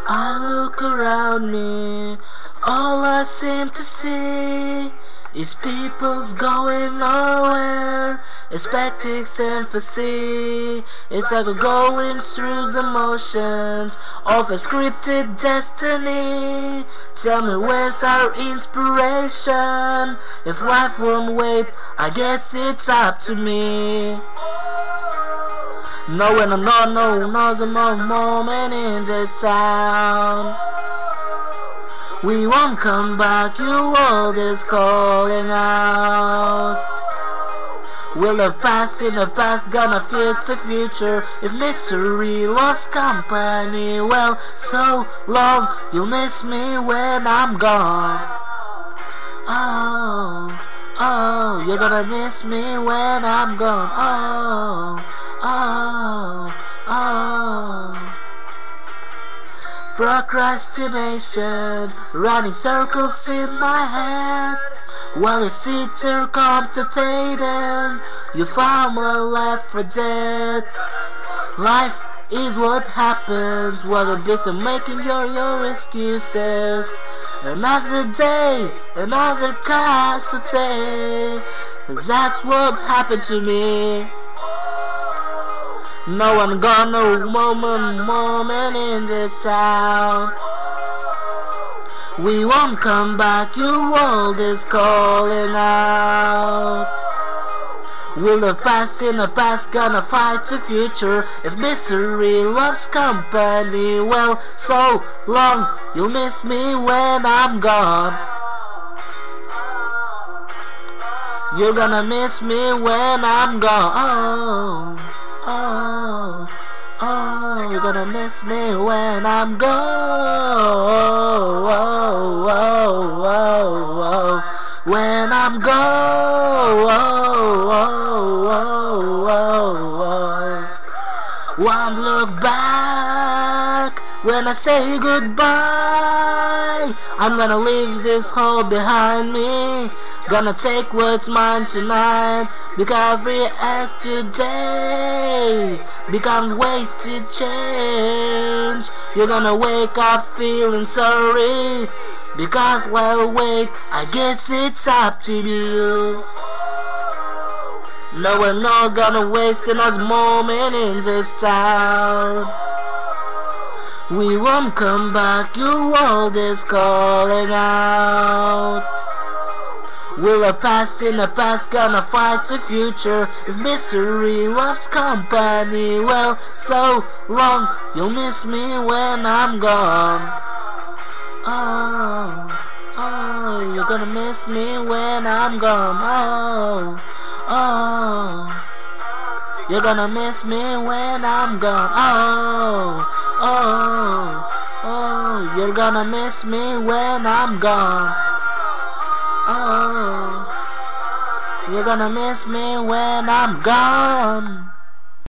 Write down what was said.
I look around me, all I seem to see is people's going nowhere, expecting sympathy. It's like we're going through the motions of a scripted destiny. Tell me, where's our inspiration? If life won't wait, I guess it's up to me. No, when I'm not, no, the moment in this town. We won't come back, your world is calling out. Will the past in the past gonna fit the future? If misery loves company, well, so long, you'll miss me when I'm gone. Oh, you're gonna miss me when I'm gone. Oh. Procrastination, running circles in my head, while you sit here contemplating your family left for dead. Life is what happens while you're busy making your excuses. Another day, another casualty. That's what happened to me. No one got no moment in this town. We won't come back, your world is calling out. Will the past in the past gonna fight the future? If misery loves company, well, so long, you'll miss me when I'm gone. You're gonna miss me when I'm gone. Oh, you're gonna miss me when I'm gone. When I'm gone. One look back when I say goodbye. I'm gonna leave this hole behind me. Gonna take what's mine tonight, because every as today becomes wasted change. You're gonna wake up feeling sorry, because well, wait, I guess it's up to you. No, we're not gonna waste another moment in this town. We won't come back, your world is calling out. Will the past in the past gonna fight the future? If misery loves company, well, so long, you'll miss me when I'm gone. Oh, you're gonna miss me when I'm gone. Oh, you're gonna miss me when I'm gone. Oh, you're gonna miss me when I'm gone. Oh, you're gonna miss me when I'm gone.